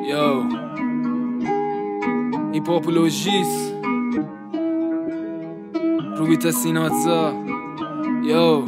Yo, هیپاپولوژیست روبیت سیناتزا. یو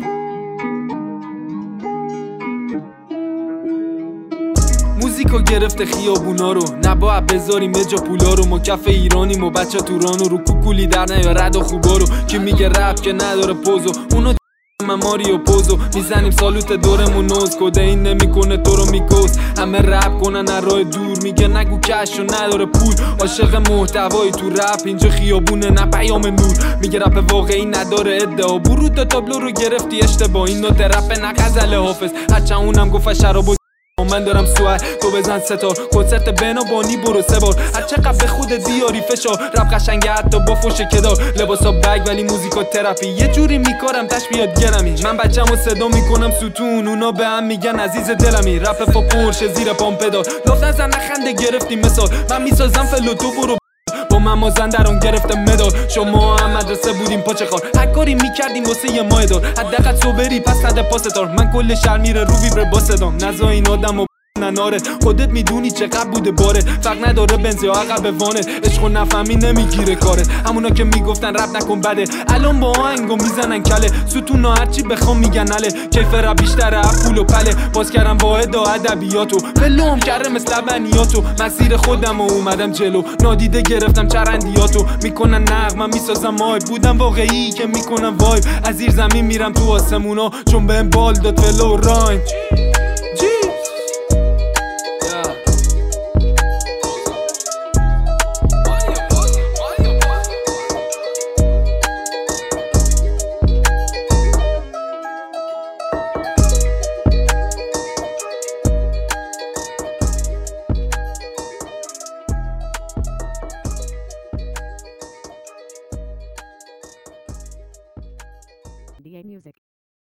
موزیکو گرفته خیابونا رو، نباید بذاریم اجا پولا رو. ما کف ایرانیم و بچه تورانو رو کوکولی در نیا رد و خوبا رو. کی میگه رپ که نداره پوزو، اونو ماری و پوزو میزنیم سالوت دورمون نوز. کده این نمیکنه تو رو میکوز، همه رپ کنن از راه دور. میگه نگو کش و نداره پول، عاشق محتوایی تو رپ. اینجا خیابونه نه پیام نور. میگه رپ واقعی نداره ادعا، برو تا تابلو رو گرفتی اشتباه. این نوت رپ نه غزل حافظ، هرچند اونم گفت شراب. من دارم سوال تو بزن ستار، کنسرت بنابانی برو سه بار. هر چقدر به خودت بیاری فشار، رپ قشنگه حتی با فوش کدار. لباسا بگ ولی موزیکا تراپی، یه جوری میکارم تش بیاد گرمی. من بچه‌مو صدا میکنم ستون، اونا به هم میگن عزیز دلمی. رپ فا پرشه زیر پام پدال، لاف نزن نخنده گرفتی مثال. من میسازم فلو تو برو با من مازندران گرفته مدال. شما هم مدرسه بودیم پاچه خار، هر کاری میکردیم واسه یه ماه دار. حداقل صبری پس نده پاستار، من کل شهر میره رو ویبر با صدام. نزا این آدمو نناره، خودت میدونی چقدر بوده باره. فرق نداره بنزی عقب وانه، عشقو نفهمی نمیگیره کاره. همونا که میگفتن رپ نکن بده، الان با آهنگو میزنن کله. ستونا هرچی بخوام میگن نله، کیف رپ بیشتره از پول و پله. باز کردم واحد ادبیاتو، فلوم کرده مثل لبنیاتو. مسیر خودم و اومدم جلو، نادیده گرفتم چرندیاتو. میکنن نغم من میسازم مایب، بودم واقعی که میکنم وایب. از زیر زمین میرم تو آسمونا، چون بهم بال داد فلو رایم. DA Music.